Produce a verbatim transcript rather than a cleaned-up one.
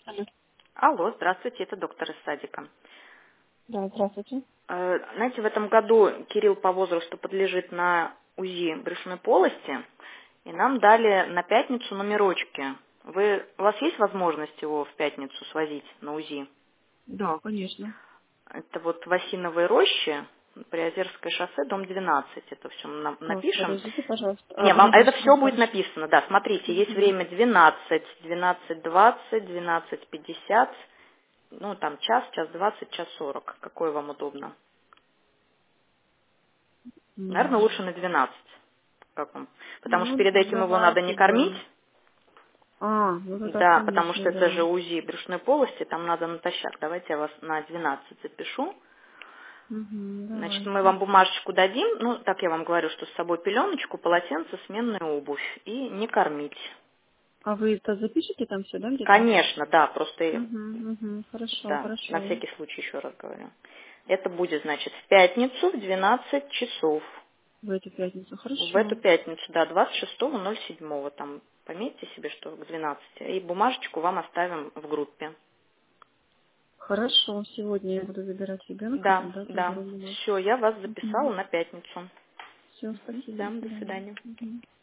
Алло. Алло, здравствуйте, это доктор из садика. Да, здравствуйте. Э, Знаете, в этом году Кирилл по возрасту подлежит на УЗИ брюшной полости, и нам дали на пятницу номерочки. Вы, у вас есть возможность его в пятницу свозить на УЗИ? Да, конечно. Это вот в Осиновой роще, Приозерское шоссе, дом двенадцать. Это все Так, напишем. подождите, пожалуйста. А, Не, вам это подождите, все да, будет хорошо. написано. Да, смотрите, есть Угу. время двенадцать, двенадцать двадцать, двенадцать пятьдесят, ну там час, час двадцать, час сорок. Какое вам удобно? Наверное, лучше на двенадцать. Как вам? Потому что Ну, перед этим его надо не давайте, кормить. да. А, ну тогда, Да, потому конечно, что это же да. УЗИ брюшной полости, там надо натощак. Давайте я вас на двенадцать запишу. Угу, Значит, мы давайте. вам бумажечку дадим, ну, так я вам говорю, что с собой пеленочку, полотенце, сменную обувь и не кормить. А вы это запишите там все, да, где-то? Конечно, да, просто, э, Угу, угу, хорошо, да, на хорошо. всякий случай еще раз говорю. Это будет, значит, в пятницу в двенадцать часов. В эту пятницу, В эту хорошо. пятницу, да, двадцать шестого ноль седьмого, там, пометьте себе, что к двенадцати. И бумажечку вам оставим в группе. Хорошо, сегодня я буду забирать ребенка, Да, тогда да. заберу его. Все, я вас Угу. записала на пятницу. Все, Мгм. спасибо, Да, до до свидания. свидания. Угу.